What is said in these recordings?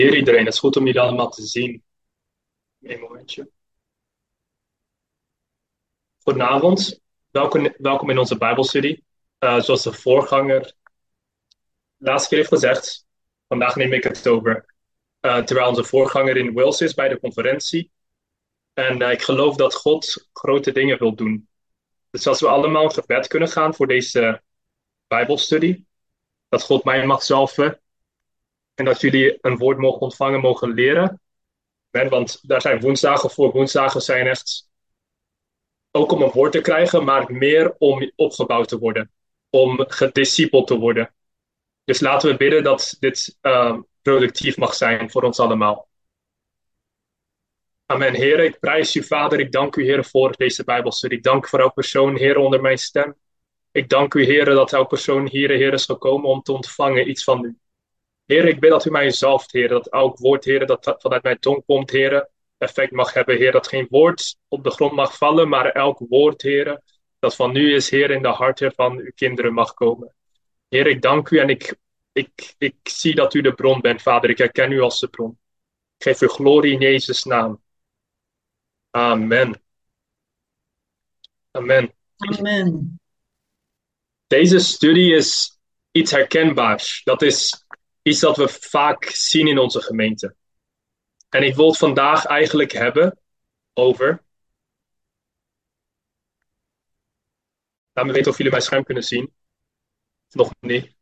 Hier iedereen, het is goed om jullie allemaal te zien. Een momentje. Goedenavond, welkom in onze Bijbelstudie. Zoals de voorganger laatst keer heeft gezegd, vandaag neem ik het over. Terwijl onze voorganger in Wales is bij de conferentie. En ik geloof dat God grote dingen wil doen. Dus als we allemaal een gebed kunnen gaan voor deze Bijbelstudie, dat God mij mag zalven en dat jullie een woord mogen ontvangen, mogen leren. Want daar zijn woensdagen voor. Woensdagen zijn echt ook om een woord te krijgen, maar meer om opgebouwd te worden, om gediscipeld te worden. Dus laten we bidden dat dit productief mag zijn voor ons allemaal. Amen. Heer, ik prijs u, Vader. Ik dank u, Heer, voor deze Bijbelstudie. Ik dank voor elk persoon, Heer, onder mijn stem. Ik dank u, Heer, dat elk persoon hier, Heer, is gekomen om te ontvangen iets van u. Heer, ik bid dat u mij zalft, Heer, dat elk woord, Heer, dat vanuit mijn tong komt, Heer, effect mag hebben, Heer, dat geen woord op de grond mag vallen, maar elk woord, Heer, dat van u is, Heer, in de harten van uw kinderen mag komen. Heer, ik dank u en ik zie dat u de bron bent, Vader. Ik herken u als de bron. Ik geef u glorie in Jezus' naam. Amen. Amen. Amen. Deze studie is iets herkenbaars. Dat is iets dat we vaak zien in onze gemeente. En ik wil het vandaag eigenlijk hebben over. Laat me weten of jullie mijn scherm kunnen zien. Nog niet.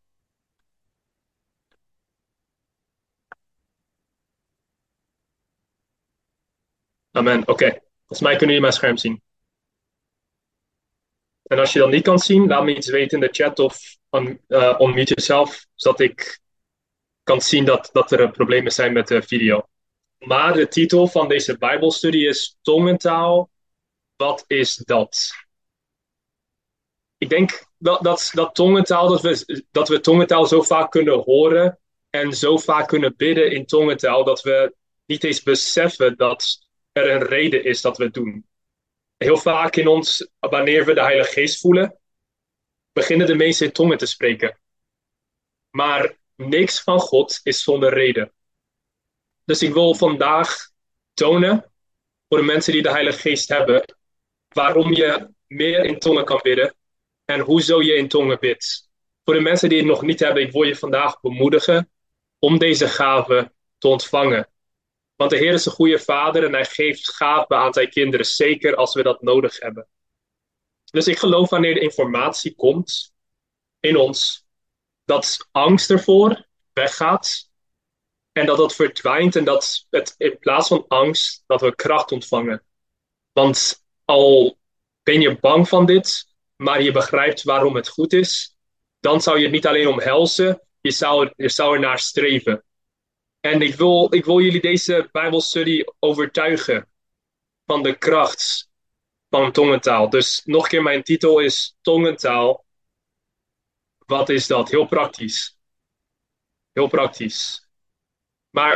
Amen. Oké. Volgens mij kunnen jullie mijn scherm zien. En als je dat niet kan zien, laat me iets weten in de chat of unmute jezelf, zodat ik kan zien dat er problemen zijn met de video. Maar de titel van deze Bijbelstudie is Tongentaal. Wat is dat? Ik denk dat tongentaal, dat we tongentaal zo vaak kunnen horen en zo vaak kunnen bidden in tongentaal, dat we niet eens beseffen dat er een reden is dat we het doen. Heel vaak in ons, wanneer we de Heilige Geest voelen, beginnen de meesten in tongen te spreken. Maar niks van God is zonder reden. Dus ik wil vandaag tonen, voor de mensen die de Heilige Geest hebben, waarom je meer in tongen kan bidden en hoezo je in tongen bidt. Voor de mensen die het nog niet hebben, ik wil je vandaag bemoedigen om deze gave te ontvangen. Want de Heer is een goede vader en hij geeft gaven aan zijn kinderen, zeker als we dat nodig hebben. Dus ik geloof wanneer de informatie komt in ons, dat angst ervoor weggaat en dat dat verdwijnt en dat het in plaats van angst, dat we kracht ontvangen. Want al ben je bang van dit, maar je begrijpt waarom het goed is, dan zou je het niet alleen omhelzen, je zou er naar streven. En ik wil jullie deze Bijbelstudie overtuigen van de kracht van tongentaal. Dus nog een keer, mijn titel is Tongentaal. Wat is dat? Heel praktisch. Heel praktisch. Maar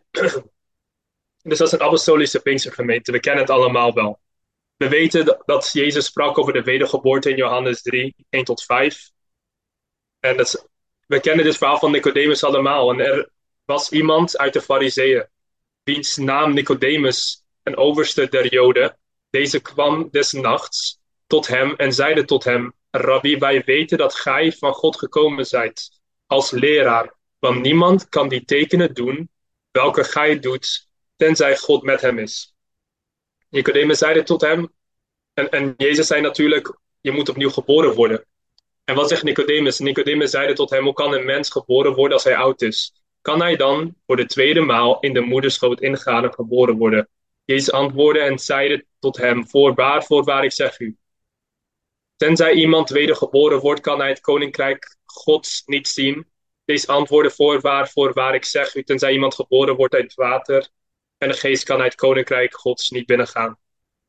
dus als een apostolische Pinkstergemeente, we kennen het allemaal wel. We weten dat Jezus sprak over de wedergeboorte in Johannes 3, 1 tot 5. En we kennen dit verhaal van Nicodemus allemaal. En er was iemand uit de Farizeeën, wiens naam Nicodemus, een overste der Joden. Deze kwam des nachts tot hem en zeide tot hem: Rabbi, wij weten dat gij van God gekomen zijt, als leraar. Want niemand kan die tekenen doen, welke gij doet, tenzij God met hem is. Nicodemus zeide tot hem, en Jezus zei natuurlijk, je moet opnieuw geboren worden. En wat zegt Nicodemus? Nicodemus zeide tot hem, hoe kan een mens geboren worden als hij oud is? Kan hij dan voor de tweede maal in de moederschoot ingaan en geboren worden? Jezus antwoordde en zeide tot hem, voorwaar, ik zeg u. Tenzij iemand wedergeboren wordt, kan hij het koninkrijk Gods niet zien. Jezus antwoordde, voorwaar, ik zeg u. Tenzij iemand geboren wordt uit water en de geest, kan hij het koninkrijk Gods niet binnengaan.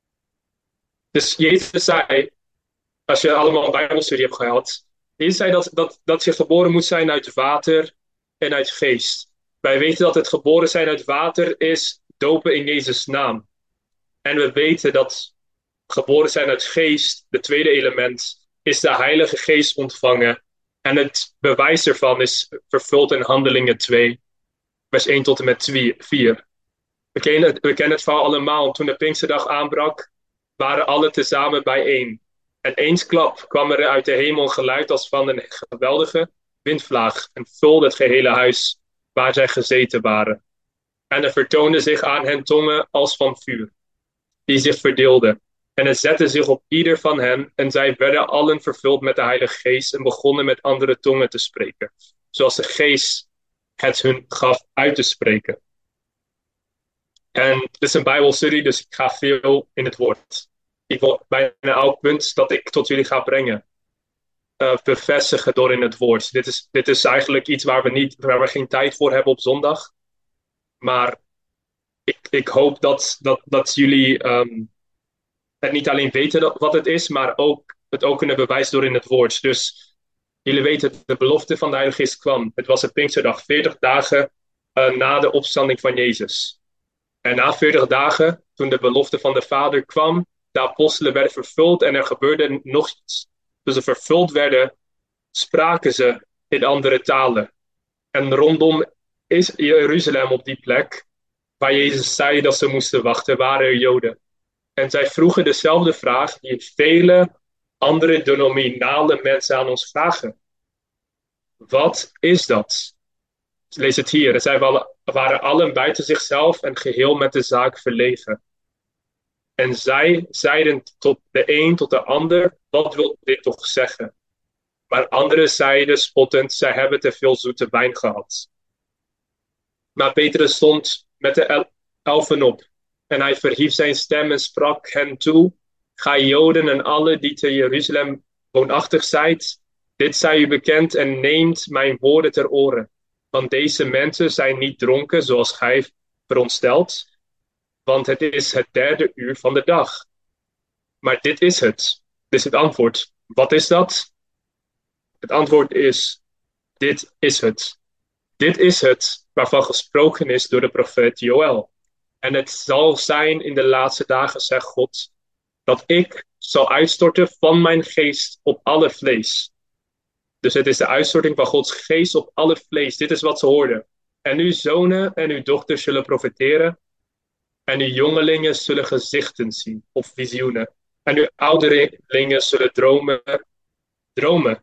Dus Jezus zei, als je allemaal een Bijbelstudie hebt gehad, Jezus zei dat je geboren moet zijn uit water en uit geest. Wij weten dat het geboren zijn uit water is dopen in Jezus' naam. En we weten dat geboren zijn uit geest, de tweede element, is de Heilige Geest ontvangen. En het bewijs ervan is vervuld in Handelingen 2. vers 1 tot en met 4. We kennen het verhaal allemaal. Toen de Pinksterdag aanbrak, waren alle tezamen bijeen. En eensklap kwam er uit de hemel een geluid als van een geweldige windvlaag en vulde het gehele huis waar zij gezeten waren. En er vertoonden zich aan hen tongen als van vuur, die zich verdeelden. En het zette zich op ieder van hen, en zij werden allen vervuld met de Heilige Geest en begonnen met andere tongen te spreken, zoals de Geest het hun gaf uit te spreken. En dit is een Bijbelstudie, dus ik ga veel in het woord. Ik wil bijna elk punt dat ik tot jullie ga brengen, bevestigen door in het woord. Dit is eigenlijk iets waar we geen tijd voor hebben op zondag. Maar ik hoop dat jullie het niet alleen weten wat het is, maar het ook kunnen bewijzen door in het woord. Dus jullie weten, de belofte van de Heilige Geest kwam. Het was de Pinksterdag, 40 dagen na de opstanding van Jezus. En na 40 dagen, toen de belofte van de Vader kwam, de apostelen werden vervuld en er gebeurde nog iets. Toen ze vervuld werden, spraken ze in andere talen. En rondom is Jeruzalem, op die plek waar Jezus zei dat ze moesten wachten, waren er Joden. En zij vroegen dezelfde vraag die vele andere denominale mensen aan ons vragen. Wat is dat? Lees het hier. Zij waren allen buiten zichzelf en geheel met de zaak verlegen. En zij zeiden tot de een tot de ander, wat wil dit toch zeggen? Maar anderen zeiden spottend, zij hebben te veel zoete wijn gehad. Maar Petrus stond met de 11 op. En hij verhief zijn stem en sprak hen toe: Ga Joden en alle die te Jeruzalem woonachtig zijt, dit zij u bekend en neemt mijn woorden ter oren. Want deze mensen zijn niet dronken zoals gij veronderstelt, want het is het 3e uur van de dag. Maar dit is het. Dit is het antwoord. Wat is dat? Het antwoord is: dit is het. Dit is het waarvan gesproken is door de profeet Joël. En het zal zijn in de laatste dagen, zegt God, dat ik zal uitstorten van mijn geest op alle vlees. Dus het is de uitstorting van Gods geest op alle vlees. Dit is wat ze hoorden. En uw zonen en uw dochters zullen profeteren. En uw jongelingen zullen gezichten zien of visioenen. En uw ouderlingen zullen dromen.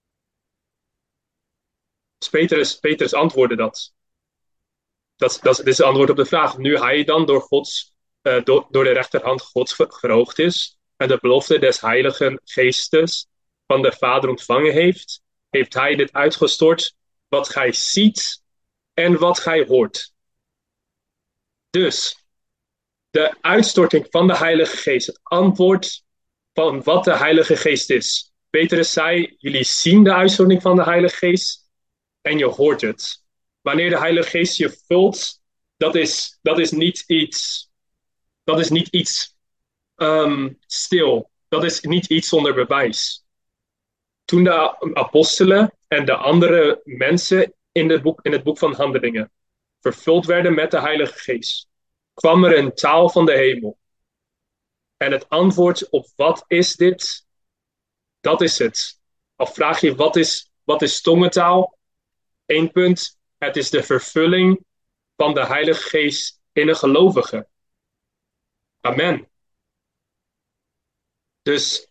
Dus Petrus antwoordde dat. Dit is het antwoord op de vraag. Nu hij dan door de rechterhand Gods verhoogd is en de belofte des Heilige Geestes van de Vader ontvangen heeft hij dit uitgestort wat gij ziet en wat gij hoort. Dus de uitstorting van de Heilige Geest, het antwoord van wat de Heilige Geest is. Petrus zei, jullie zien de uitstorting van de Heilige Geest en je hoort het. Wanneer de Heilige Geest je vult, dat is niet iets stil. Dat is niet iets zonder bewijs. Toen de apostelen en de andere mensen in het boek van Handelingen vervuld werden met de Heilige Geest, kwam er een taal van de hemel. En het antwoord op wat is dit? Dat is het. Al vraag je wat is tongentaal? 1 punt. Het is de vervulling van de Heilige Geest in een gelovige. Amen. Dus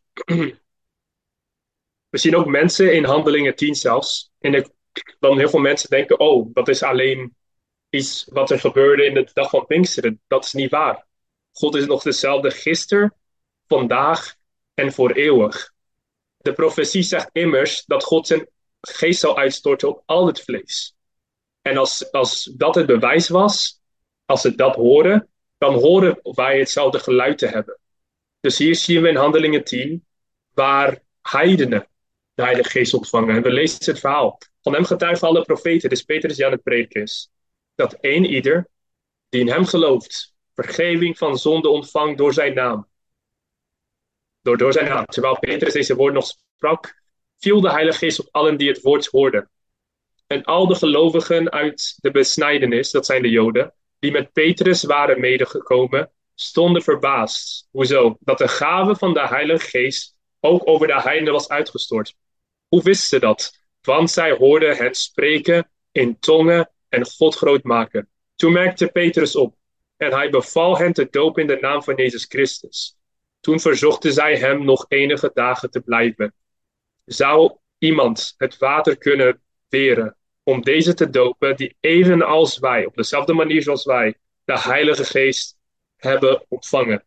we zien ook mensen in Handelingen 10 zelfs. Dan heel veel mensen denken, oh, dat is alleen iets wat er gebeurde in de dag van Pinksteren. Dat is niet waar. God is nog dezelfde gisteren, vandaag en voor eeuwig. De profetie zegt immers dat God zijn geest zal uitstorten op al het vlees. En als dat het bewijs was, als ze dat horen, dan horen wij hetzelfde geluid te hebben. Dus hier zien we in Handelingen 10, waar heidenen de Heilige Geest ontvangen. En we lezen het verhaal. Van hem getuigen alle profeten, dus Petrus die aan het prediken is. Dat ieder die in hem gelooft, vergeving van zonde ontvangt door zijn naam. Door zijn naam. Terwijl Petrus deze woord nog sprak, viel de Heilige Geest op allen die het woord hoorden. En al de gelovigen uit de besnijdenis, dat zijn de Joden, die met Petrus waren medegekomen, stonden verbaasd. Hoezo? Dat de gave van de Heilige Geest ook over de heidenen was uitgestort. Hoe wisten ze dat? Want zij hoorden hen spreken in tongen en God groot maken. Toen merkte Petrus op en hij beval hen te dopen in de naam van Jezus Christus. Toen verzochten zij hem nog enige dagen te blijven. Zou iemand het water kunnen weren om deze te dopen, die evenals wij, op dezelfde manier zoals wij, de Heilige Geest hebben ontvangen?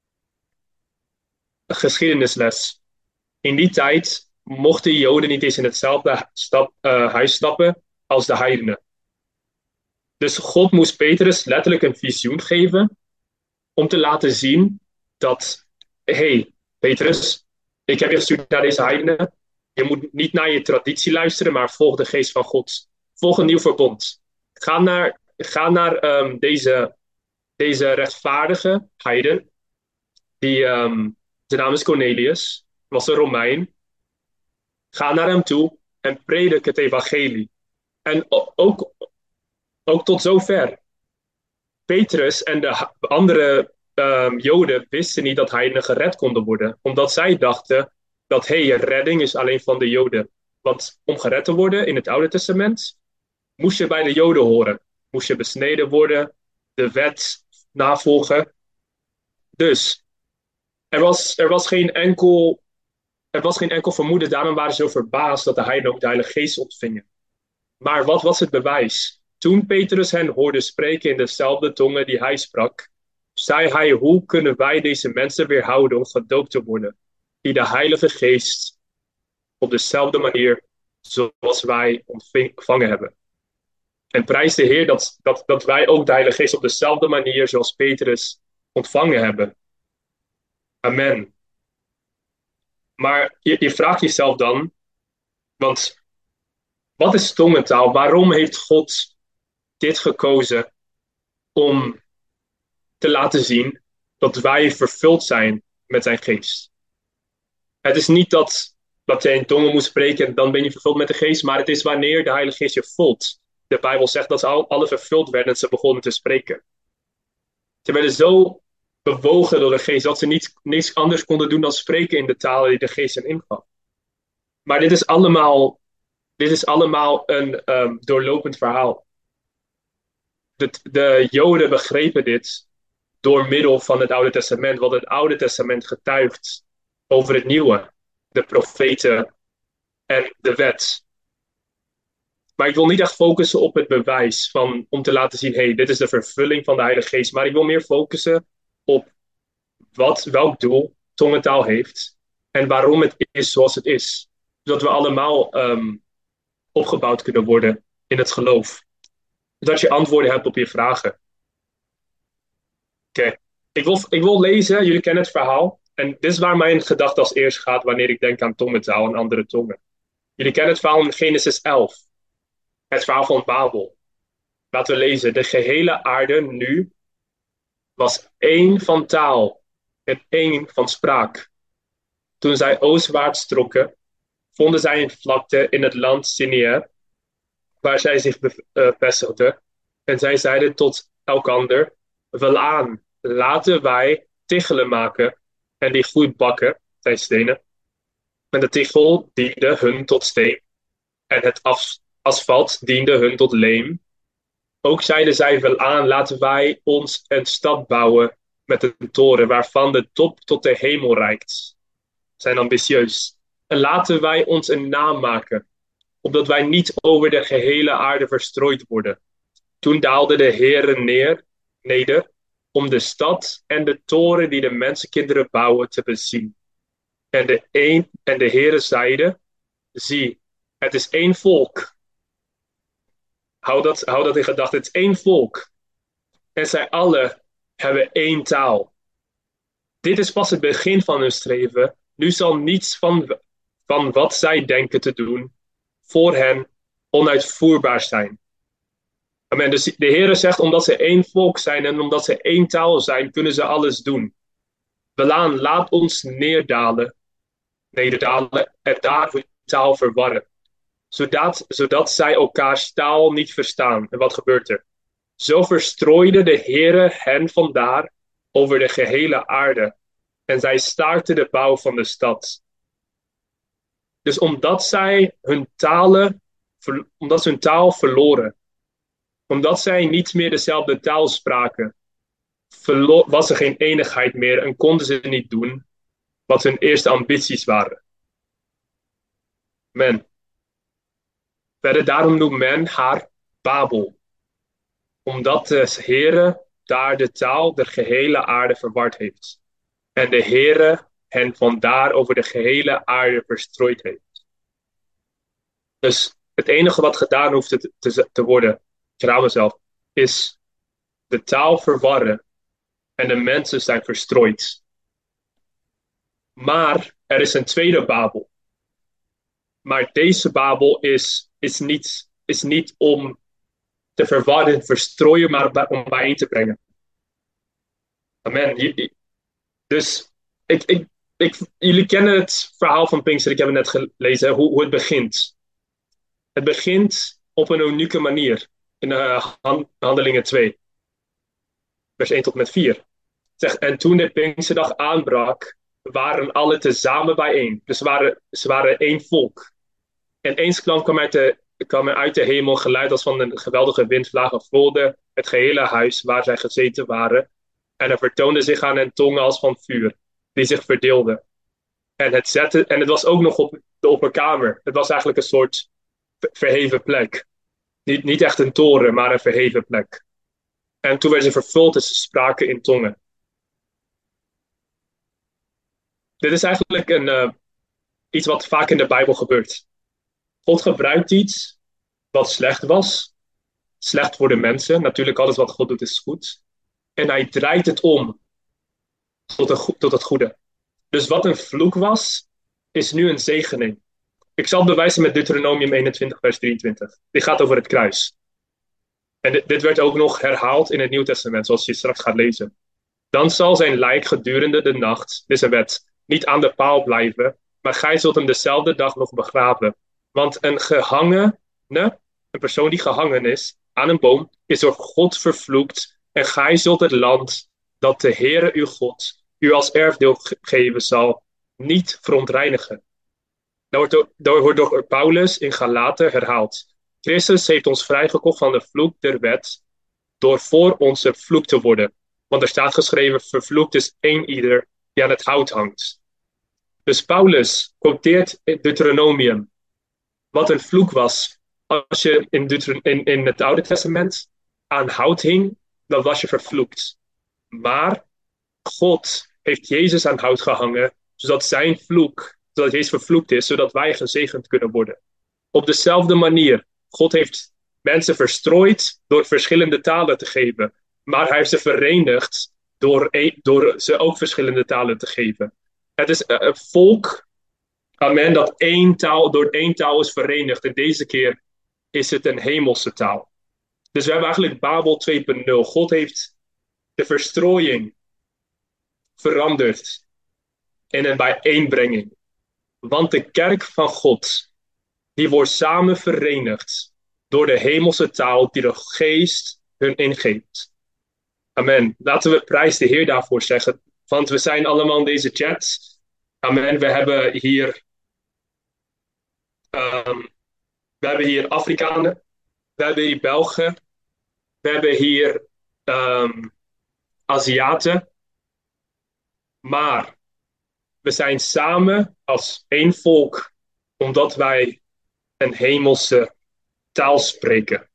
Een geschiedenisles. In die tijd mochten Joden niet eens in hetzelfde huis stappen als de heidenen. Dus God moest Petrus letterlijk een visioen geven om te laten zien dat, hey, Petrus, ik heb je gestuurd naar deze heidenen. Je moet niet naar je traditie luisteren, maar volg de geest van God. Volg een nieuw verbond. Ga naar deze rechtvaardige heiden. Zijn naam is Cornelius, was een Romein. Ga naar hem toe en predik het evangelie. En ook tot zover. Petrus en de andere Joden wisten niet dat heidenen gered konden worden. Omdat zij dachten dat redding is alleen van de Joden. Want om gered te worden in het Oude Testament moest je bij de Joden horen. Moest je besneden worden, de wet navolgen. Dus er was geen enkel vermoeden. Daarom waren ze zo verbaasd dat de heidenen ook de Heilige Geest ontvingen. Maar wat was het bewijs? Toen Petrus hen hoorde spreken in dezelfde tongen die hij sprak, zei hij: hoe kunnen wij deze mensen weerhouden om gedoopt te worden, die de Heilige Geest op dezelfde manier zoals wij ontvangen hebben? En prijs de Heer dat wij ook de Heilige Geest op dezelfde manier zoals Petrus ontvangen hebben. Amen. Maar je vraagt jezelf dan, want wat is tongentaal? Waarom heeft God dit gekozen om te laten zien dat wij vervuld zijn met zijn geest? Het is niet dat je in tongen moet spreken en dan ben je vervuld met de geest, maar het is wanneer de Heilige Geest je vult. De Bijbel zegt dat ze alle vervuld werden en ze begonnen te spreken. Ze werden zo bewogen door de geest dat ze niets anders konden doen dan spreken in de talen die de geest hen ingaf. Maar dit is allemaal een doorlopend verhaal. De Joden begrepen dit door middel van het Oude Testament, want het Oude Testament getuigt over het Nieuwe, de profeten en de wet. Maar ik wil niet echt focussen op het bewijs om te laten zien, dit is de vervulling van de Heilige Geest. Maar ik wil meer focussen op welk doel tongentaal heeft en waarom het is zoals het is. Zodat we allemaal opgebouwd kunnen worden in het geloof. Zodat je antwoorden hebt op je vragen. Oké. Ik wil lezen, jullie kennen het verhaal. En dit is waar mijn gedachte als eerst gaat wanneer ik denk aan tongentaal en andere tongen. Jullie kennen het verhaal in Genesis 11. Het verhaal van Babel. Laten we lezen. De gehele aarde nu was één van taal en één van spraak. Toen zij oostwaarts trokken, vonden zij een vlakte in het land Sinear, waar zij zich vestigden. En zij zeiden tot elkander: welaan, laten wij tichelen maken en die goed bakken, zijn stenen. En de tichel diende hun tot steen en het asfalt diende hun tot leem. Ook zeiden zij: welaan, laten wij ons een stad bouwen met een toren waarvan de top tot de hemel reikt. Zijn ambitieus. En laten wij ons een naam maken, opdat wij niet over de gehele aarde verstrooid worden. Toen daalde de Heere neder om de stad en de toren die de mensenkinderen bouwen te bezien. En de Heere zeide: zie, het is één volk. Hou dat in gedachten, het is één volk. En zij alle hebben één taal. Dit is pas het begin van hun streven. Nu zal niets van wat zij denken te doen voor hen onuitvoerbaar zijn. Amen. Dus de Heere zegt, omdat ze één volk zijn en omdat ze één taal zijn, kunnen ze alles doen. Welaan, laat ons nederdalen en daar hun taal verwarren. Zodat zij elkaars taal niet verstaan. En wat gebeurt er? Zo verstrooide de Heere hen vandaar over de gehele aarde. En zij staakten de bouw van de stad. Dus omdat ze hun taal verloren, Omdat zij niet meer dezelfde taal spraken, was er geen eenigheid meer en konden ze niet doen wat hun eerste ambities waren. Men. Verder daarom noemt men haar Babel, omdat de Heere daar de taal der gehele aarde verward heeft. En de Heere hen vandaar over de gehele aarde verstrooid heeft. Dus het enige wat gedaan hoeft te worden, ik herhaal mezelf, is de taal verwarren en de mensen zijn verstrooid. Maar er is een tweede Babel. Maar deze Babel is niet om te verwarren, verstrooien, maar om bijeen te brengen. Amen. Dus jullie kennen het verhaal van Pinkster. Ik heb het net gelezen, hoe het begint. Het begint op een unieke manier. In Handelingen 2, vers 1 tot met 4. Zegt, en toen de Pinksterdag aanbrak, waren alle tezamen bijeen. Dus ze waren één volk. En eens kwam er uit de hemel geluid als van een geweldige windvlagen vulde het gehele huis waar zij gezeten waren. En er vertoonde zich aan hen tongen als van vuur, die zich verdeelden. En het was ook nog op de opperkamer. Het was eigenlijk een soort verheven plek. Niet echt een toren, maar een verheven plek. En toen werden ze vervuld en ze spraken in tongen. Dit is eigenlijk iets wat vaak in de Bijbel gebeurt. God gebruikt iets wat slecht was. Slecht voor de mensen. Natuurlijk, alles wat God doet is goed. En hij draait het om tot het goede. Dus wat een vloek was, is nu een zegening. Ik zal het bewijzen met Deuteronomium 21, vers 23. Dit gaat over het kruis. En dit werd ook nog herhaald in het Nieuw Testament, zoals je straks gaat lezen. Dan zal zijn lijk gedurende de nacht, dit is een wet, niet aan de paal blijven, maar gij zult hem dezelfde dag nog begraven. Want een persoon die gehangen is aan een boom, is door God vervloekt. En gij zult het land dat de Heere uw God u als erfdeel geven zal, niet verontreinigen. Dat wordt door Paulus in Galaten herhaald. Christus heeft ons vrijgekocht van de vloek der wet, door voor ons een vloek te worden. Want er staat geschreven, vervloekt is één ieder die aan het hout hangt. Dus Paulus quoteert in Deuteronomium wat een vloek was. Als je in het Oude Testament aan hout hing, dan was je vervloekt. Maar God heeft Jezus aan hout gehangen, zodat Jezus vervloekt is, zodat wij gezegend kunnen worden. Op dezelfde manier, God heeft mensen verstrooid door verschillende talen te geven, maar hij heeft ze verenigd door ze ook verschillende talen te geven. Het is een volk, amen, dat door één taal is verenigd. En deze keer is het een hemelse taal. Dus we hebben eigenlijk Babel 2.0. God heeft de verstrooiing veranderd in een bijeenbrenging. Want de kerk van God, die wordt samen verenigd door de hemelse taal die de geest hun ingeeft. Amen. Laten we prijs de Heer daarvoor zeggen. Want we zijn allemaal in deze chat. Amen. We hebben hier Afrikanen. We hebben hier Belgen. We hebben hier Aziaten. Maar we zijn samen als één volk, omdat wij een hemelse taal spreken.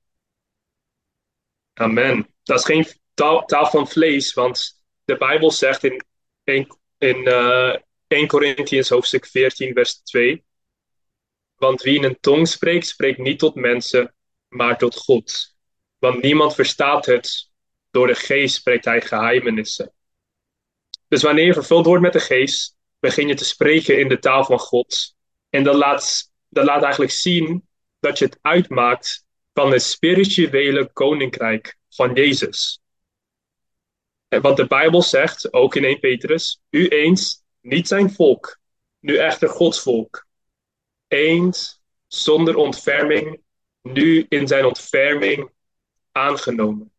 Amen. Dat is geen taal van vlees, want de Bijbel zegt in 1 Corinthians hoofdstuk 14, vers 2. Want wie in een tong spreekt, spreekt niet tot mensen, maar tot God. Want niemand verstaat het. Door de geest spreekt hij geheimenissen. Dus wanneer je vervuld wordt met de geest, begin je te spreken in de taal van God. En dat laat eigenlijk zien dat je het uitmaakt van het spirituele koninkrijk van Jezus. En wat de Bijbel zegt, ook in 1 Petrus, u eens niet zijn volk, nu echter Gods volk. Eens zonder ontferming, nu in zijn ontferming aangenomen.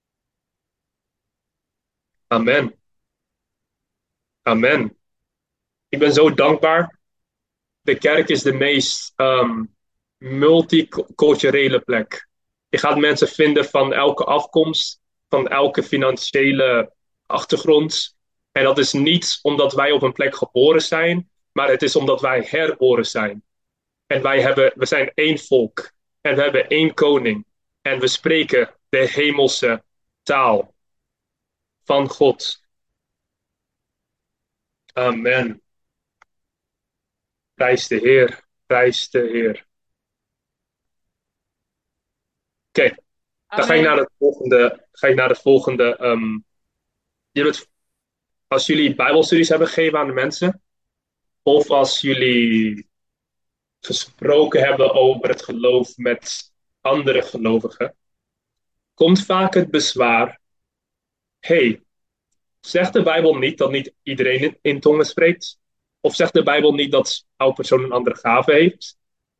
Amen. Amen. Ik ben zo dankbaar. De kerk is de meest multiculturele plek. Je gaat mensen vinden van elke afkomst, van elke financiële achtergrond. En dat is niet omdat wij op een plek geboren zijn, maar het is omdat wij herboren zijn. En we zijn één volk. En we hebben één koning. En we spreken de hemelse taal van God. Amen. Prijs de Heer. Prijs de Heer. Oké, dan ga ik naar Amen. het volgende. Ga ik naar de volgende. Je hebt, als jullie Bijbelstudies hebben gegeven aan de mensen, of als jullie gesproken hebben over het geloof met andere gelovigen, komt vaak het bezwaar: hey, zegt de Bijbel niet dat niet iedereen in tongen spreekt? Of zegt de Bijbel niet dat elke persoon een andere gave heeft?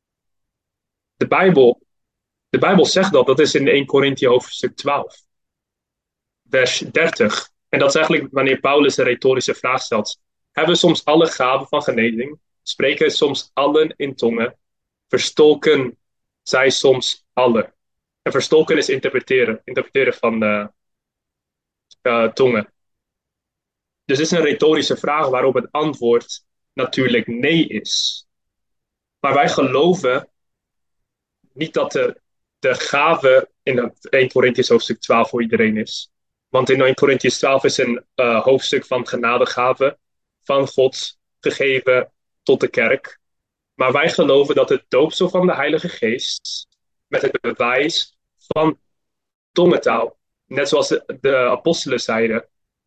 De Bijbel, de Bijbel zegt dat. Dat is in 1 Korinthe hoofdstuk 12, vers 30. En dat is eigenlijk wanneer Paulus een retorische vraag stelt. Hebben we soms alle gaven van genezing? Spreken soms allen in tongen? Verstolken zij soms alle? En verstolken is interpreteren. Interpreteren van tongen. Dus het is een retorische vraag waarop het antwoord natuurlijk nee is. Maar wij geloven niet dat de gave in het 1 Corinthians hoofdstuk 12 voor iedereen is. Want in 1 Corinthians 12 is een hoofdstuk van genadegave van God gegeven tot de kerk. Maar wij geloven dat het doopsel van de Heilige Geest met het bewijs van tongentaal, net zoals de apostelen zeiden,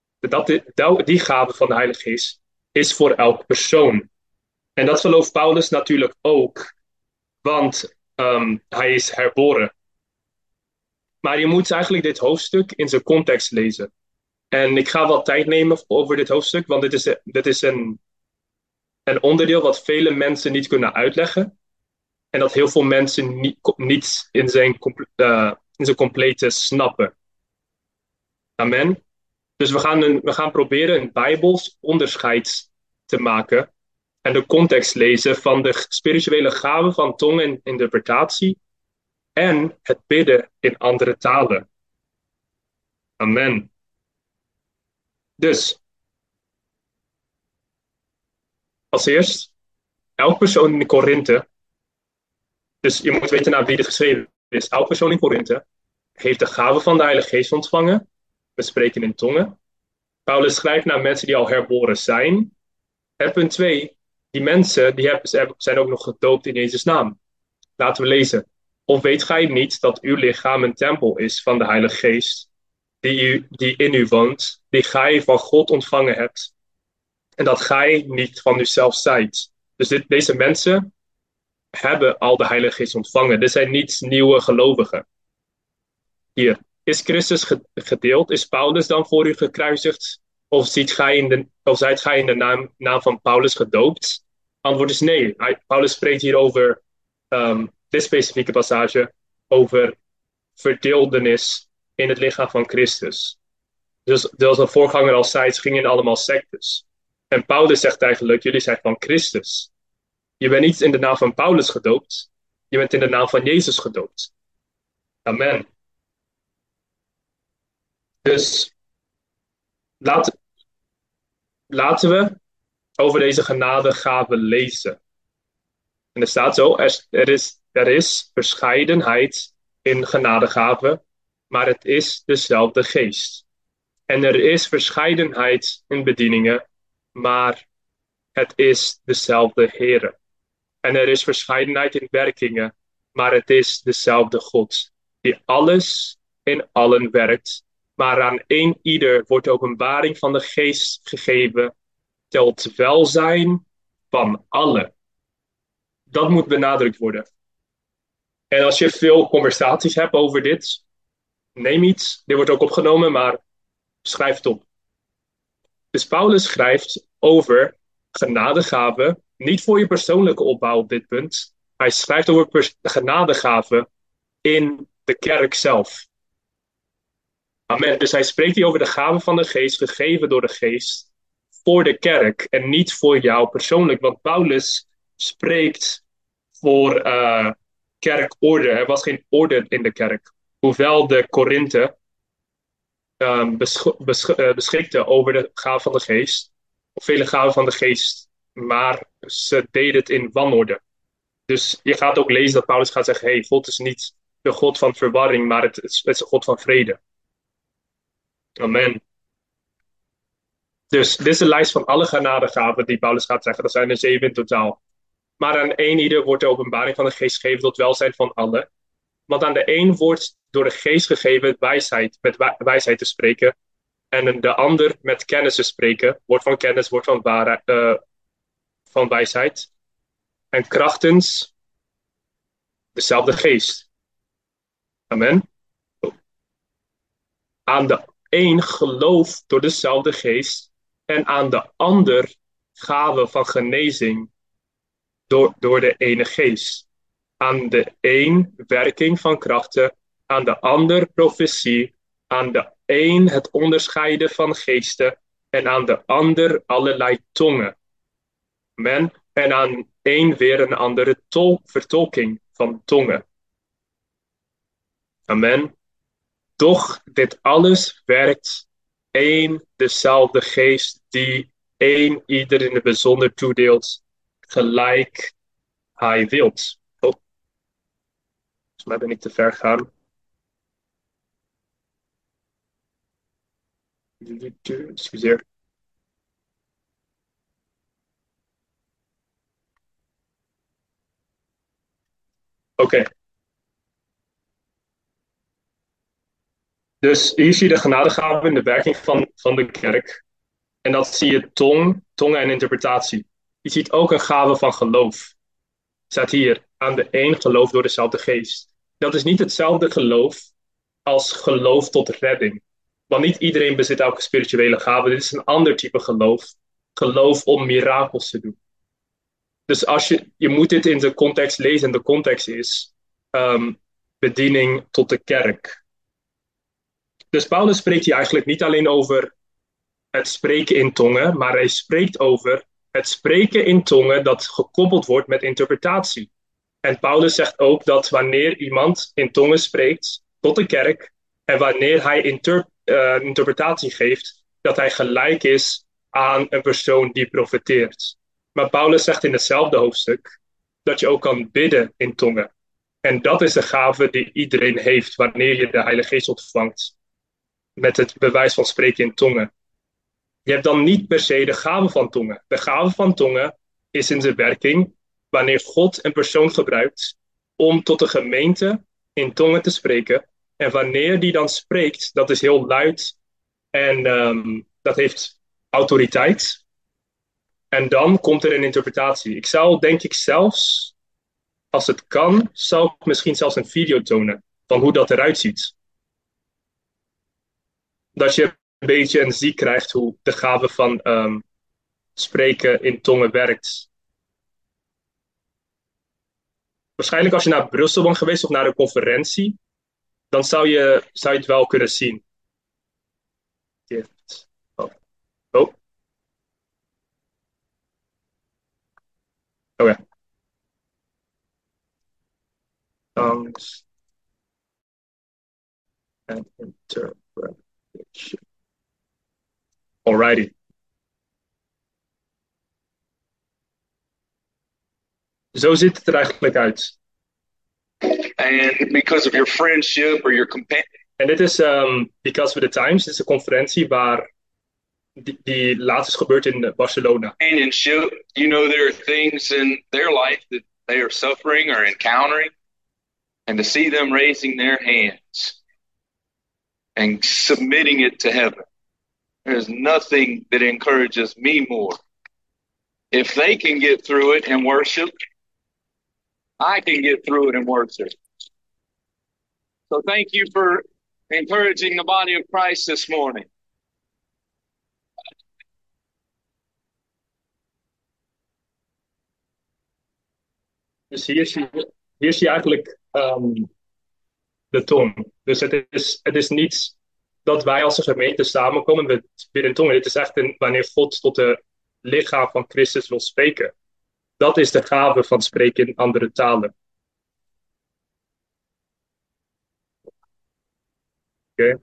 die gave van de Heilige Geest is voor elk persoon. En dat gelooft Paulus natuurlijk ook, want hij is herboren. Maar je moet eigenlijk dit hoofdstuk in zijn context lezen. En ik ga wat tijd nemen over dit hoofdstuk, want dit is een onderdeel wat vele mensen niet kunnen uitleggen. En dat heel veel mensen niet in zijn complete snappen. Amen. Dus we gaan proberen een Bijbels onderscheid te maken en de context lezen van de spirituele gaven van tong en interpretatie en het bidden in andere talen. Amen. Dus, als eerst, elk persoon in Korinthe, dus je moet weten naar wie dit geschreven is. Elk persoon in Korinthe heeft de gave van de Heilige Geest ontvangen. We spreken in tongen. Paulus schrijft naar mensen die al herboren zijn. En punt 2, die mensen zijn ook nog gedoopt in Jezus' naam. Laten we lezen. Of weet gij niet dat uw lichaam een tempel is van de Heilige Geest, die in u woont, die gij van God ontvangen hebt, en dat gij niet van uzelf zijt. Dus deze mensen hebben al de Heilige Geest ontvangen. Dit zijn niet nieuwe gelovigen. Hier, is Christus gedeeld? Is Paulus dan voor u gekruisigd? Of zijt gij in de naam van Paulus gedoopt? Antwoord is nee. Paulus spreekt hier over dit specifieke passage, over verdeeldenis in het lichaam van Christus. Dus zoals een voorganger al zei, het gingen allemaal sectes. En Paulus zegt eigenlijk, jullie zijn van Christus. Je bent niet in de naam van Paulus gedoopt, je bent in de naam van Jezus gedoopt. Amen. Dus laat, laten we over deze genadegave lezen. En er staat zo, er is verscheidenheid in genadegave, maar het is dezelfde geest. En er is verscheidenheid in bedieningen, maar het is dezelfde Heere. En er is verscheidenheid in werkingen, maar het is dezelfde God, die alles in allen werkt. Maar aan één ieder wordt de openbaring van de geest gegeven, tot welzijn van allen. Dat moet benadrukt worden. En als je veel conversaties hebt over dit, neem iets. Dit wordt ook opgenomen, maar schrijf het op. Dus Paulus schrijft over genadegaven, niet voor je persoonlijke opbouw op dit punt. Hij schrijft over genadegaven in de kerk zelf. Amen. Dus hij spreekt hier over de gaven van de geest, gegeven door de geest, voor de kerk en niet voor jou persoonlijk. Want Paulus spreekt voor kerkorde. Er was geen orde in de kerk. hoewel de Korinthe beschikten over de gave van de geest, of vele gaven van de geest, maar ze deden het in wanorde. Dus je gaat ook lezen dat Paulus gaat zeggen, hey, God is niet de God van verwarring, maar het is een God van vrede. Amen. Dus dit is de lijst van alle genadegaven die Paulus gaat zeggen. Dat zijn er 7 in totaal. Maar aan een ieder wordt de openbaring van de geest gegeven tot welzijn van allen. Want aan de een wordt door de geest gegeven wijsheid, met wijsheid te spreken. En aan de ander met kennis te spreken. Woord van kennis, woord van, van wijsheid. En krachtens dezelfde geest. Amen. Aan de een geloof door dezelfde geest. En aan de ander gaven van genezing door de ene geest. Aan de een werking van krachten, aan de ander profetie, aan de een het onderscheiden van geesten en aan de ander allerlei tongen. Amen. En aan één weer een andere vertolking van tongen. Amen. Doch dit alles werkt één dezelfde geest die één ieder in het bijzonder toedeelt, gelijk hij wilt. Oh, volgens mij ben ik te ver gegaan. Excuseer. Oké, dus hier zie je de genadegaven in de werking van de kerk. En dat zie je tongen en interpretatie. Je ziet ook een gave van geloof. Staat hier, aan de een geloof door dezelfde geest. Dat is niet hetzelfde geloof als geloof tot redding. Want niet iedereen bezit elke spirituele gave. Dit is een ander type geloof. Geloof om mirakels te doen. Dus als je moet dit in de context lezen. En de context is bediening tot de kerk. Dus Paulus spreekt hier eigenlijk niet alleen over het spreken in tongen, maar hij spreekt over het spreken in tongen dat gekoppeld wordt met interpretatie. En Paulus zegt ook dat wanneer iemand in tongen spreekt tot de kerk en wanneer hij interpretatie geeft, dat hij gelijk is aan een persoon die profeteert. Maar Paulus zegt in hetzelfde hoofdstuk dat je ook kan bidden in tongen. En dat is de gave die iedereen heeft wanneer je de Heilige Geest ontvangt. Met het bewijs van spreken in tongen. Je hebt dan niet per se de gave van tongen. De gave van tongen is in zijn werking wanneer God een persoon gebruikt om tot de gemeente in tongen te spreken. En wanneer die dan spreekt, dat is heel luid en dat heeft autoriteit. En dan komt er een interpretatie. Ik zou, denk ik zelfs, als het kan, zou ik misschien zelfs een video tonen van hoe dat eruit ziet. Dat je een beetje een zie krijgt hoe de gave van spreken in tongen werkt. Waarschijnlijk als je naar Brussel bent geweest of naar een conferentie, dan zou je het wel kunnen zien. Gift. Oh. Oh. Oké. Tongues and interpretation. Alrighty. Zo ziet het er eigenlijk uit. And because of your friendship or your companion. En dit is Because of the Times. Dit is een conferentie waar die laatst is gebeurd in Barcelona. Companionship, you know, there are things in their life that they are suffering or encountering, and to see them raising their hands and submitting it to heaven, there's nothing that encourages me more. If they can get through it in worship, I can get through it in worship. So thank you for encouraging the body of Christ this morning. Dus hier zie je eigenlijk de tong. Dus het is niet dat wij als een gemeente samenkomen met bidden in tongen. Dit is echt wanneer God tot de lichaam van Christus wil spreken. Dat is de gave van spreken in andere talen. Oké.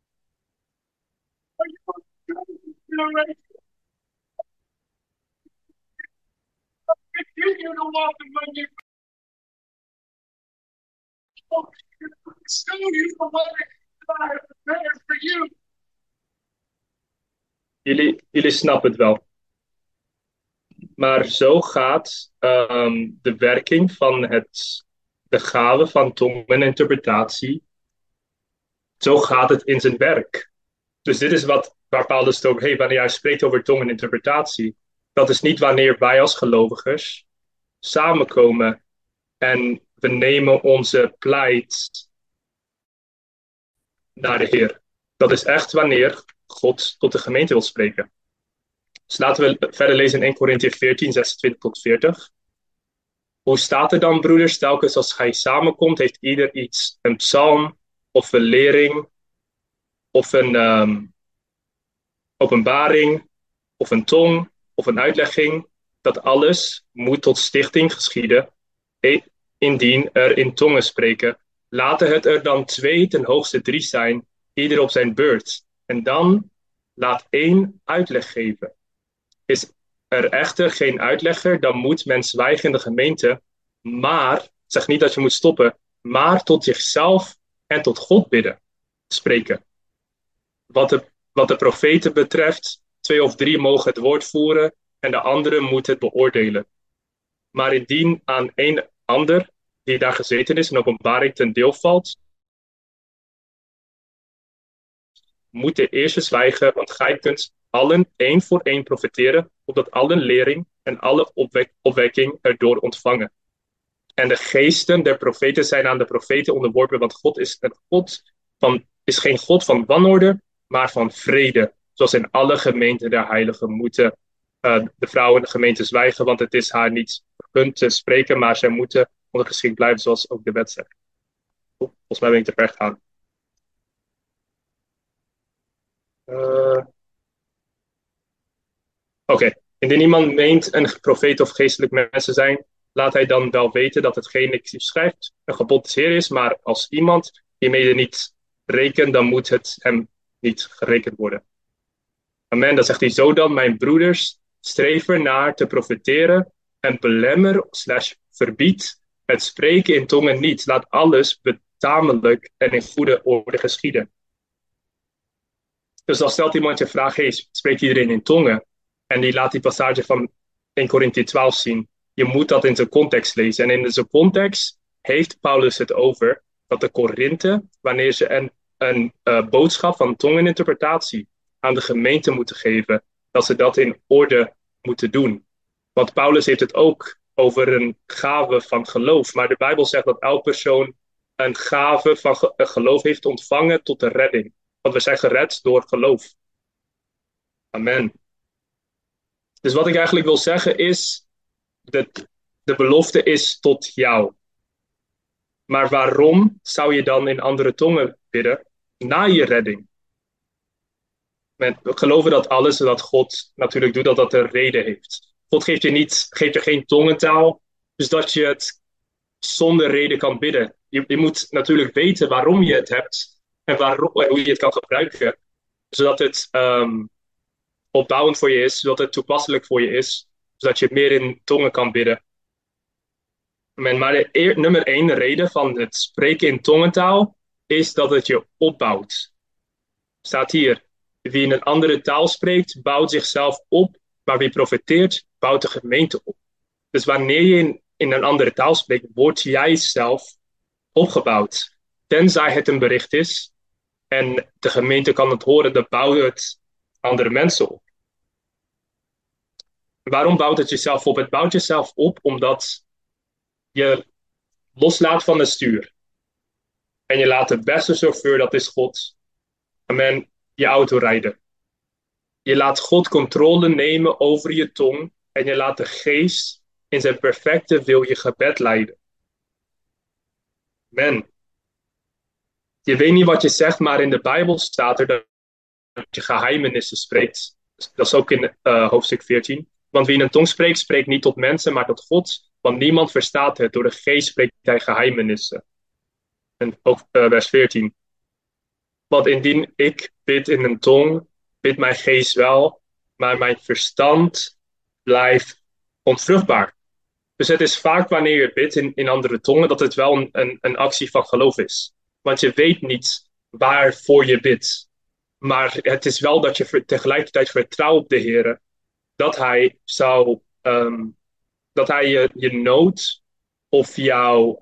Jullie snappen het wel. Maar zo gaat de werking van de gave van tong en interpretatie, zo gaat het in zijn werk. Dus dit is waar Paulus het over heeft wanneer hij spreekt over tong en interpretatie. Dat is niet wanneer wij als gelovigen samenkomen en we nemen onze pleit naar de Heer. Dat is echt wanneer God tot de gemeente wil spreken. Dus laten we verder lezen in 1 Korinthe 14, 26 tot 40. Hoe staat er dan, broeders? Telkens als gij samenkomt, heeft ieder iets. Een psalm, of een lering, of een openbaring, of een tong, of een uitlegging. Dat alles moet tot stichting geschieden, indien er in tongen spreken. Laten het er dan 2, ten hoogste 3 zijn, ieder op zijn beurt. En dan laat 1 uitleg geven. Is er echter geen uitlegger, dan moet men zwijgen in de gemeente. Maar, zeg niet dat je moet stoppen, maar tot zichzelf en tot God bidden, spreken. Wat de profeten betreft, 2 of 3 mogen het woord voeren en de anderen moeten het beoordelen. Maar indien aan een ander die daar gezeten is een openbaring ten deel valt, moet de eerste zwijgen, want gij kunt allen 1 voor 1 profiteren, opdat alle lering en alle opwekking erdoor ontvangen. En de geesten der profeten zijn aan de profeten onderworpen, want God is geen God van wanorde, maar van vrede. Zoals in alle gemeenten der heiligen moeten de vrouwen in de gemeente zwijgen, want het is haar niet gegund te spreken, maar zij moeten ondergeschikt blijven, zoals ook de wet zegt. Volgens mij ben ik te ver gegaan. Oké. Indien iemand meent een profeet of geestelijk mensen zijn, laat hij dan wel weten dat hetgeen ik schrijft een gebod des Heer is, maar als iemand hiermee niet rekent, dan moet het hem niet gerekend worden. Amen. Dan zegt hij zo dan, mijn broeders, streef ernaar te profiteren en belemmer / verbied het spreken in tongen niet. Laat alles betamelijk en in goede orde geschieden. Dus dan stelt iemand je vraag, hey, spreekt iedereen in tongen? En die laat die passage van 1 Korinthe 12 zien. Je moet dat in zijn context lezen. En in zijn context heeft Paulus het over dat de Korinthe, wanneer ze een boodschap van tongeninterpretatie aan de gemeente moeten geven, dat ze dat in orde moeten doen. Want Paulus heeft het ook over een gave van geloof. Maar de Bijbel zegt dat elk persoon een gave van geloof heeft ontvangen tot de redding. Want we zijn gered door geloof. Amen. Dus wat ik eigenlijk wil zeggen is, de belofte is tot jou. Maar waarom zou je dan in andere tongen bidden na je redding? We geloven dat alles wat God natuurlijk doet, dat een reden heeft. God geeft je geen tongentaal, dus dat je het zonder reden kan bidden. Je moet natuurlijk weten waarom je het hebt en hoe je het kan gebruiken, zodat het opbouwend voor je is, zodat het toepasselijk voor je is, zodat je meer in tongen kan bidden. Maar de nummer 1 reden van het spreken in tongentaal is dat het je opbouwt. Staat hier, wie in een andere taal spreekt, bouwt zichzelf op, maar wie profeteert, bouwt de gemeente op. Dus wanneer je in een andere taal spreekt, word jij zelf opgebouwd. Tenzij het een bericht is en de gemeente kan het horen, dan bouwt het andere mensen op. Waarom bouwt het jezelf op? Het bouwt jezelf op omdat je loslaat van het stuur. En je laat de beste chauffeur, dat is God, amen, je auto rijden. Je laat God controle nemen over je tong. En je laat de geest in zijn perfecte wil je gebed leiden. Amen. Je weet niet wat je zegt, maar in de Bijbel staat er dat je geheimenissen spreekt. Dat is ook in hoofdstuk 14. Want wie in een tong spreekt, spreekt niet tot mensen, maar tot God. Want niemand verstaat het. Door de geest spreekt hij geheimenissen. En ook vers 14. Want indien ik bid in een tong, bidt mijn geest wel, maar mijn verstand blijft onvruchtbaar. Dus het is vaak wanneer je bidt in andere tongen, dat het wel een actie van geloof is. Want je weet niet waarvoor je bidt. Maar het is wel dat je tegelijkertijd vertrouwt op de Heer dat hij dat hij je nood of jouw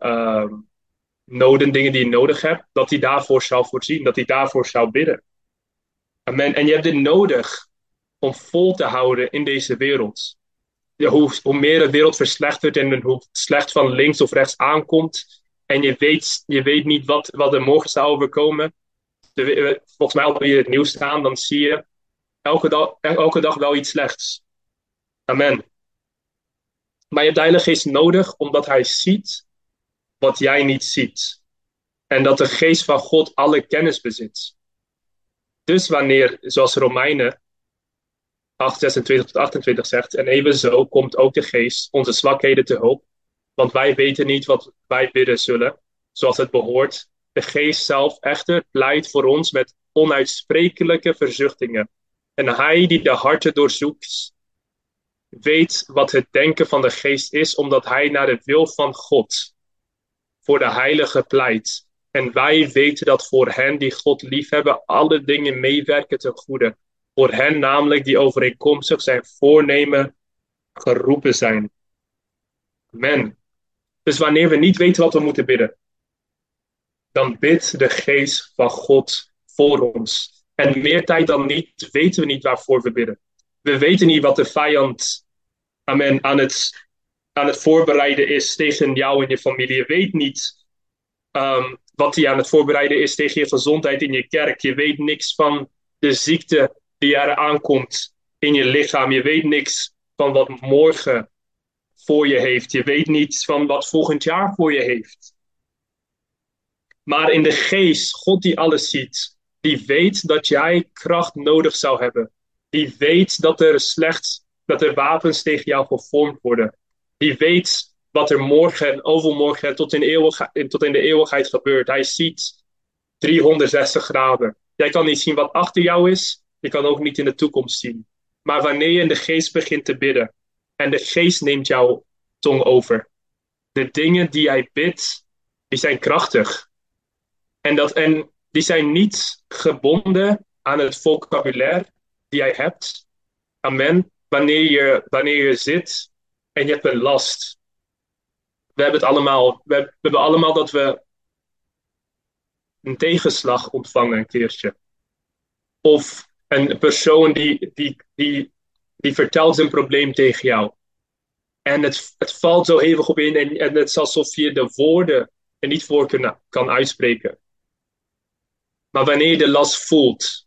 noden, dingen die je nodig hebt, dat hij daarvoor zou voorzien, dat hij daarvoor zou bidden. Amen. En je hebt dit nodig om vol te houden in deze wereld. Ja, hoe meer de wereld verslechtert en hoe slecht van links of rechts aankomt, en je weet niet wat er morgen zou overkomen. Volgens mij, als we in het nieuws staan, dan zie je elke dag wel iets slechts. Amen. Maar je hebt de Heilige Geest nodig omdat hij ziet wat jij niet ziet. En dat de Geest van God alle kennis bezit. Dus wanneer, zoals Romeinen 8, 26 tot 28 zegt, en evenzo komt ook de Geest onze zwakheden te hulp, want wij weten niet wat wij bidden zullen, zoals het behoort. De Geest zelf echter pleit voor ons met onuitsprekelijke verzuchtingen. En hij die de harten doorzoekt, weet wat het denken van de Geest is, omdat hij naar de wil van God voor de heilige pleit. En wij weten dat voor hen die God liefhebben, alle dingen meewerken ten goede. Voor hen namelijk die overeenkomstig zijn voornemen geroepen zijn. Amen. Dus wanneer we niet weten wat we moeten bidden, dan bidt de Geest van God voor ons. En meer tijd dan niet weten we niet waarvoor we bidden. We weten niet wat de vijand amen, aan het voorbereiden is tegen jou en je familie. Je weet niet wat hij aan het voorbereiden is tegen je gezondheid in je kerk. Je weet niks van de ziekte die er aankomt in je lichaam. Je weet niks van wat morgen voor je heeft. Je weet niets van wat volgend jaar voor je heeft. Maar in de geest, God die alles ziet, die weet dat jij kracht nodig zou hebben. Die weet dat er wapens tegen jou gevormd worden. Die weet wat er morgen en overmorgen tot in de eeuwigheid gebeurt. Hij ziet 360 graden. Jij kan niet zien wat achter jou is. Je kan ook niet in de toekomst zien. Maar wanneer je in de geest begint te bidden en de geest neemt jouw tong over. De dingen die jij bidt, die zijn krachtig. En die zijn niet gebonden aan het vocabulaire die jij hebt. Amen. Wanneer je zit en je hebt een last. We hebben het allemaal. We hebben allemaal dat we een tegenslag ontvangen een keertje. Of een persoon die vertelt zijn probleem tegen jou. En het valt zo hevig op in en het is alsof je de woorden er niet voor kan uitspreken. Maar wanneer je de last voelt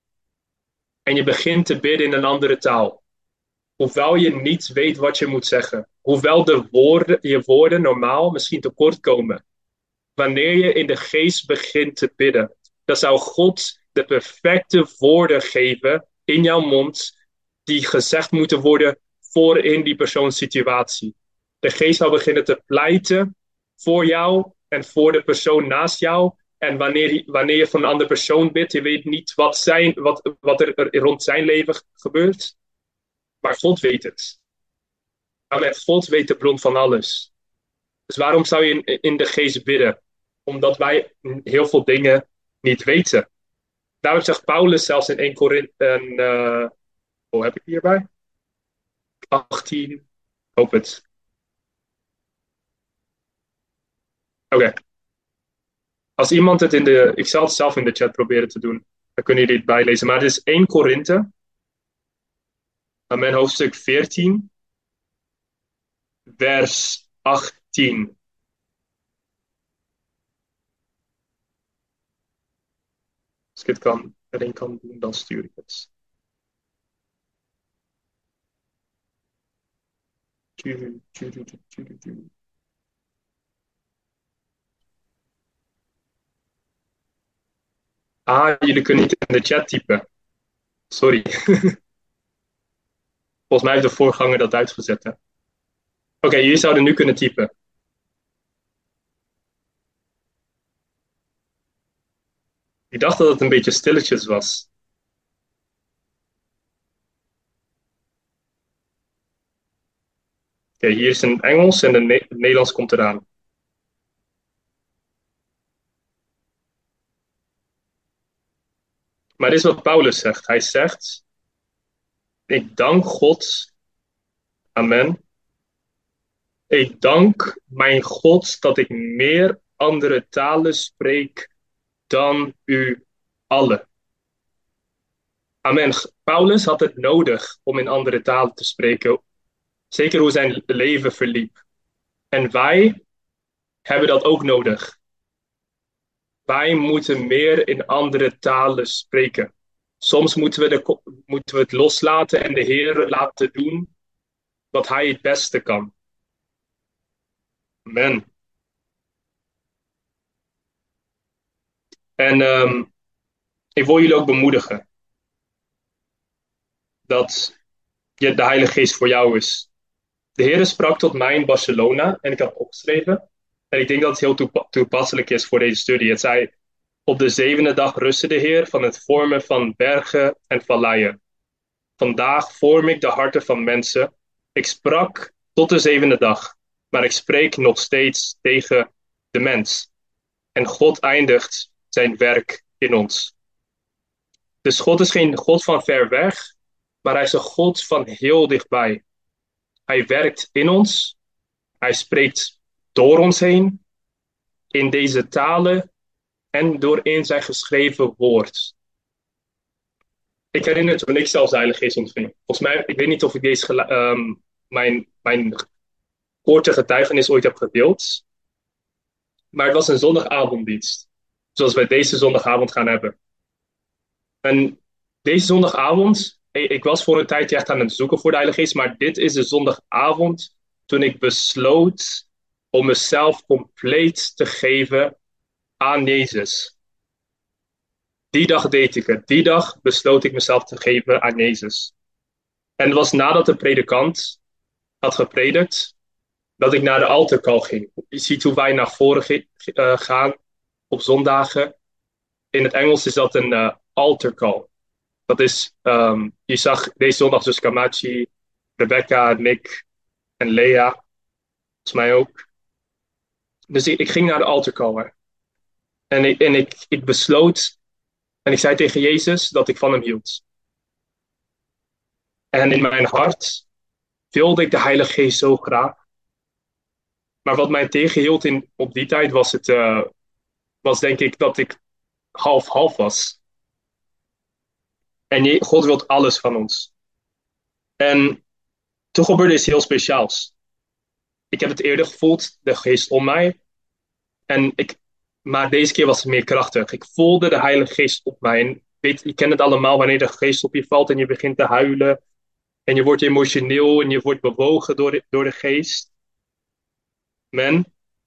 en je begint te bidden in een andere taal, hoewel je niet weet wat je moet zeggen, hoewel je woorden normaal misschien tekort komen, wanneer je in de geest begint te bidden, dan zou God de perfecte woorden geven in jouw mond die gezegd moeten worden voor in die persoonssituatie. De geest zal beginnen te pleiten voor jou en voor de persoon naast jou. En wanneer je voor een andere persoon bidt, je weet niet wat er rond zijn leven gebeurt. Maar God weet het. Amen. God weet de bron van alles. Dus waarom zou je in de geest bidden? Omdat wij heel veel dingen niet weten. Daarom zegt Paulus zelfs in 1 Korinthe, hoe heb ik hierbij? 18, hoop het. Oké. Als iemand ik zal het zelf in de chat proberen te doen. Dan kunnen jullie het bijlezen. Maar het is 1 Korinthe, amen, hoofdstuk 14, vers 18. Als ik het erin kan doen, dan stuur ik het. Ah, jullie kunnen niet in de chat typen. Sorry. Volgens mij heeft de voorganger dat uitgezet. Oké, jullie zouden nu kunnen typen. Ik dacht dat het een beetje stilletjes was. Oké, hier is een Engels en het Nederlands komt eraan. Maar dit is wat Paulus zegt. Hij zegt, ik dank God, amen. Ik dank mijn God dat ik meer andere talen spreek dan u allen. Amen. Paulus had het nodig om in andere talen te spreken. Zeker hoe zijn leven verliep. En wij hebben dat ook nodig. Wij moeten meer in andere talen spreken. Soms moeten we het loslaten en de Heer laten doen wat Hij het beste kan. Amen. En ik wil jullie ook bemoedigen dat de Heilige Geest voor jou is. De Heer sprak tot mij in Barcelona en ik heb opgeschreven. En ik denk dat het heel toepasselijk is voor deze studie. Het zei, op de zevende dag rustte de Heer van het vormen van bergen en valleien. Vandaag vorm ik de harten van mensen. Ik sprak tot de zevende dag, maar ik spreek nog steeds tegen de mens. En God eindigt zijn werk in ons. Dus God is geen God van ver weg, maar hij is een God van heel dichtbij. Hij werkt in ons, hij spreekt door ons heen, in deze talen en door in zijn geschreven woord. Ik herinner het toen ik zelfs de Heilige Geest ontving. Volgens mij, ik weet niet of ik mijn korte getuigenis ooit heb gedeeld, maar het was een zondagavonddienst, zoals wij deze zondagavond gaan hebben. En deze zondagavond, ik was voor een tijdje echt aan het zoeken voor de Heilige Geest, maar dit is de zondagavond toen ik besloot om mezelf compleet te geven aan Jezus. Die dag deed ik het. Die dag besloot ik mezelf te geven aan Jezus. En het was nadat de predikant had gepredikt, dat ik naar de altarcall ging. Je ziet hoe wij naar voren gaan op zondagen. In het Engels is dat een altarcall. Dat is, je zag deze zondag dus Kamachi, Rebecca, Nick en Lea. Volgens mij ook. Dus ik ging naar de altarcall. Hè. En ik besloot en ik zei tegen Jezus dat ik van hem hield. En in mijn hart wilde ik de Heilige Geest zo graag. Maar wat mij tegenhield op die tijd was denk ik dat ik half-half was. En God wil alles van ons. En toen gebeurde iets heel speciaals. Ik heb het eerder gevoeld, de geest om mij. En maar deze keer was het meer krachtig. Ik voelde de Heilige Geest op mij. En je kent het allemaal wanneer de geest op je valt en je begint te huilen. En je wordt emotioneel en je wordt bewogen door de geest. Men.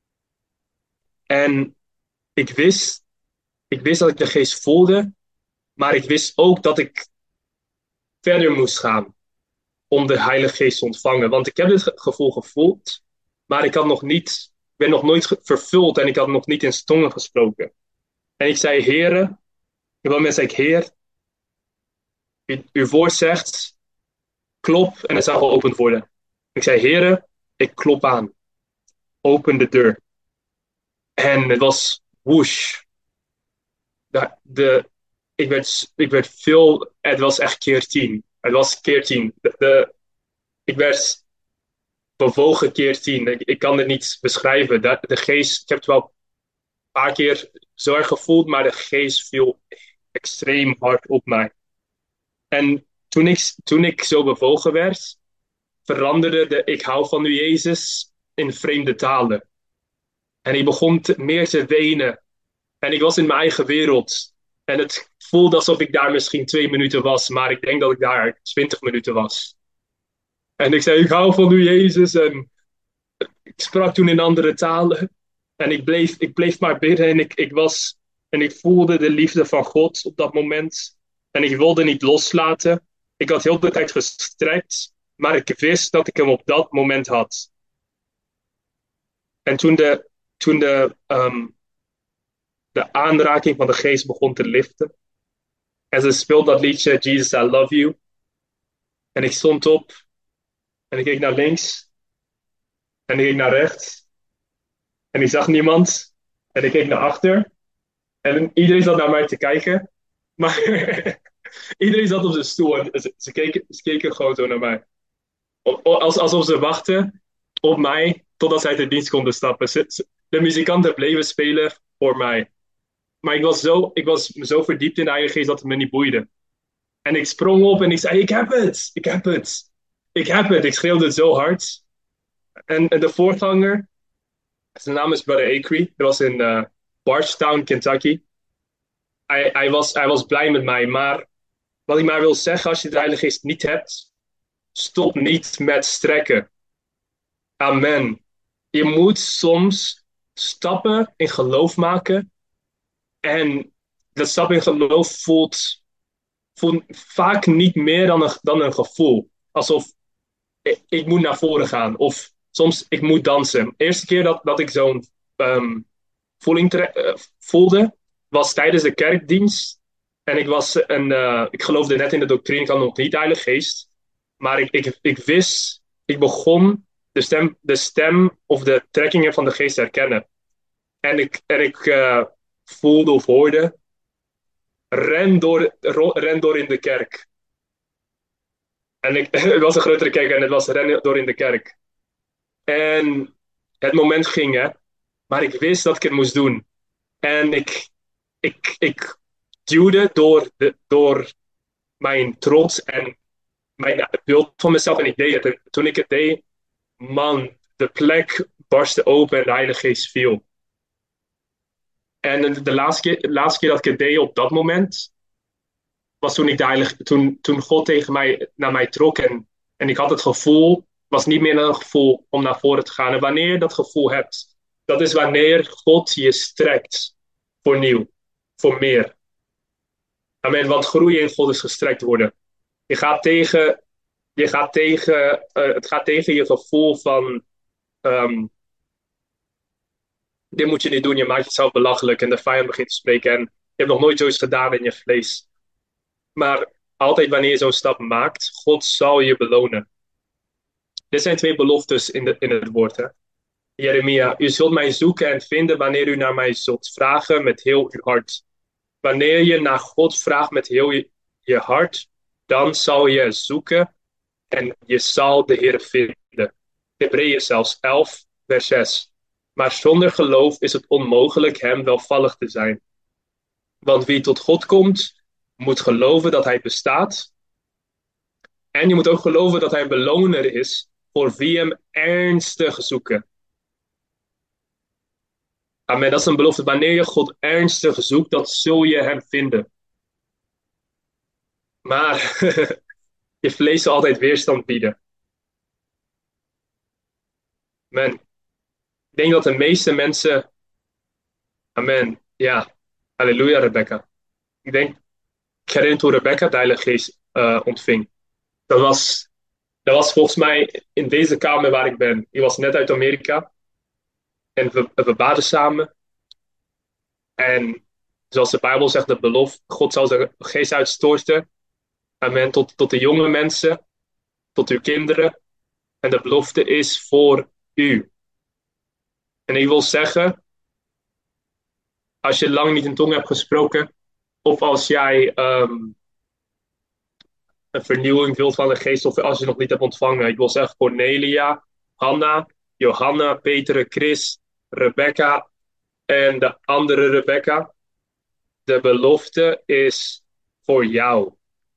En ik wist, ik wist dat ik de geest voelde. Maar ik wist ook dat ik verder moest gaan om de Heilige Geest te ontvangen. Want ik heb dit gevoel gevoeld, maar ben nog nooit vervuld en ik had nog niet in tongen gesproken. En ik zei, Heere, op dat moment zei ik, Heer, uw woord zegt, klop en het zal geopend worden. Ik zei, Heere, ik klop aan. Open de deur. En het was whoosh. De, ik werd veel, het was echt keer 10. Het was keer 10. Ik werd bewogen keer 10. Ik kan het niet beschrijven. De geest, ik heb het wel een paar keer zo erg gevoeld, maar de geest viel extreem hard op mij. En toen ik zo bewogen werd, veranderde de ik hou van u Jezus in vreemde talen. En ik begon meer te wenen. En ik was in mijn eigen wereld. En het voelde alsof ik daar misschien 2 minuten was, maar ik denk dat ik daar 20 minuten was. En ik zei, ik hou van u Jezus. En ik sprak toen in andere talen. En ik bleef maar bidden en ik voelde de liefde van God op dat moment. En ik wilde niet loslaten. Ik had heel de tijd gestrekt, maar ik wist dat ik hem op dat moment had. En toen de De aanraking van de geest begon te liften. En ze speelde dat liedje Jesus, I Love You. En ik stond op en ik keek naar links en ik keek naar rechts. En ik zag niemand. En ik keek naar achter. En iedereen zat naar mij te kijken. Maar iedereen zat op zijn stoel en ze keken gewoon zo naar mij. Alsof ze wachten op mij totdat zij uit de dienst konden stappen. De muzikanten bleven spelen voor mij. Maar ik was zo verdiept in de Heilige Geest dat het me niet boeide. En ik sprong op en ik zei: Ik heb het! Ik heb het! Ik heb het! Ik schreeuwde het zo hard. En de voorganger, zijn naam is Brother Acree. Dat was in Bardstown, Kentucky. Hij was blij met mij. Maar wat ik maar wil zeggen, als je de Heilige Geest niet hebt, stop niet met strekken. Amen. Je moet soms stappen in geloof maken. En dat stap in geloof voelt vaak niet meer dan een gevoel. Alsof ik moet naar voren gaan. Of soms ik moet dansen. De eerste keer dat ik zo'n voeling voelde, was tijdens de kerkdienst. En ik geloofde net in de doctrine, ik had nog niet de Heilige Geest. Maar ik wist, ik begon de stem of de trekkingen van de geest te herkennen. En ik voelde of hoorde, ren door in de kerk. Het was een grotere kerk en het was ren door in de kerk. En het moment ging, hè. Maar ik wist dat ik het moest doen. En ik duwde door mijn trots en mijn beeld van mezelf. En ik deed het. En toen ik het deed, man, de plek barstte open en de Heilige Geest viel. En de laatste keer dat ik het deed op dat moment, was toen God naar mij trok. En ik had het gevoel, was niet meer een gevoel om naar voren te gaan. En wanneer je dat gevoel hebt, dat is wanneer God je strekt voor nieuw, voor meer. Amen, want groeien in God is gestrekt worden. Je gaat tegen, het gaat tegen je gevoel van, ehm, dit moet je niet doen, je maakt jezelf belachelijk en de vijand begint te spreken en je hebt nog nooit zoiets gedaan in je vlees. Maar altijd wanneer je zo'n stap maakt, God zal je belonen. Dit zijn twee beloftes in het woord. Hè? Jeremia, u zult mij zoeken en vinden wanneer u naar mij zult vragen met heel uw hart. Wanneer je naar God vraagt met heel je hart, dan zal je zoeken en je zal de Heer vinden. Hebreeën zelfs 11, vers 6. Maar zonder geloof is het onmogelijk hem welvallig te zijn. Want wie tot God komt, moet geloven dat hij bestaat. En je moet ook geloven dat hij een beloner is voor wie hem ernstig zoeken. Amen, dat is een belofte. Wanneer je God ernstig zoekt, dan zul je hem vinden. Maar je vlees zal altijd weerstand bieden. Amen. Ik denk dat de meeste mensen... Amen. Ja. Halleluja, Rebecca. Ik herinner toen Rebecca de Heilige Geest ontving. Dat was, dat was volgens mij in deze kamer waar ik ben. Ik was net uit Amerika. En we baden samen. En zoals de Bijbel zegt, de belofte, God zal zijn geest uitstorten. Amen. Tot de jonge mensen, tot uw kinderen. En de belofte is voor u. En ik wil zeggen, als je lang niet in tong hebt gesproken, of als jij een vernieuwing wilt van de geest, of als je nog niet hebt ontvangen. Ik wil zeggen Cornelia, Hanna, Johanna, Peter, Chris, Rebecca en de andere Rebecca. De belofte is voor jou.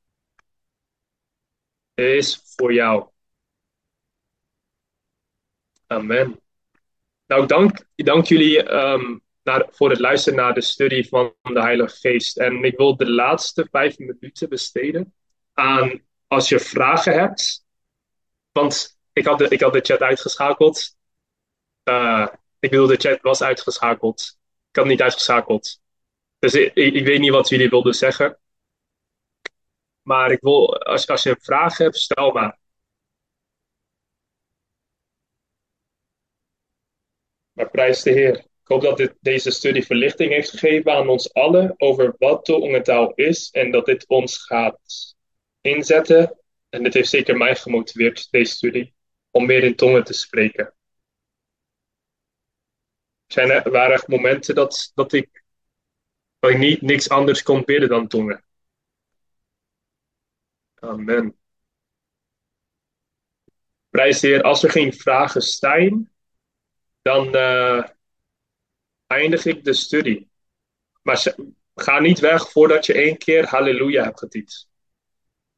Is voor jou. Amen. Nou, ik dank jullie voor het luisteren naar de studie van de Heilige Geest. En ik wil de laatste 5 minuten besteden aan als je vragen hebt. Want ik had de chat uitgeschakeld. Uh, ik bedoel, de chat was uitgeschakeld. Ik had niet uitgeschakeld. Dus ik weet niet wat jullie wilden zeggen. Maar ik wil, als je een vraag hebt, stel maar. Maar prijs de Heer. Ik hoop dat deze studie verlichting heeft gegeven aan ons allen over wat tongentaal is en dat dit ons gaat inzetten. En dit heeft zeker mij gemotiveerd, deze studie, om meer in tongen te spreken. Er waren echt momenten dat ik niet niks anders kon bidden dan tongen. Amen. Prijs de Heer, als er geen vragen zijn, dan eindig ik de studie. Maar ga niet weg voordat je 1 keer halleluja hebt getiet.